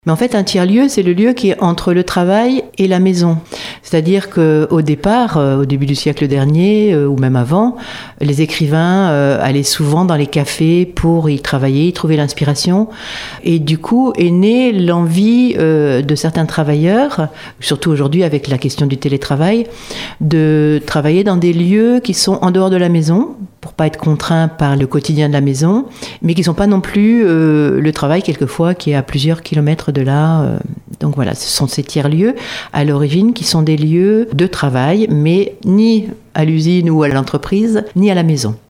Mais en fait, un tiers-lieu, c'est le lieu qui est entre le travail et la maison. C'est-à-dire qu'au départ, au début du siècle dernier, ou même avant, les écrivains allaient souvent dans les cafés pour y travailler, y trouver l'inspiration. Et du coup, est née l'envie de certains travailleurs, surtout aujourd'hui avec la question du télétravail, de travailler dans des lieux qui sont en dehors de la maison, pour pas être contraints par le quotidien de la maison, mais qui sont pas non plus le travail quelquefois qui est à plusieurs kilomètres de là. Donc voilà, ce sont ces tiers-lieux à l'origine qui sont des lieux de travail, mais ni à l'usine ou à l'entreprise, ni à la maison.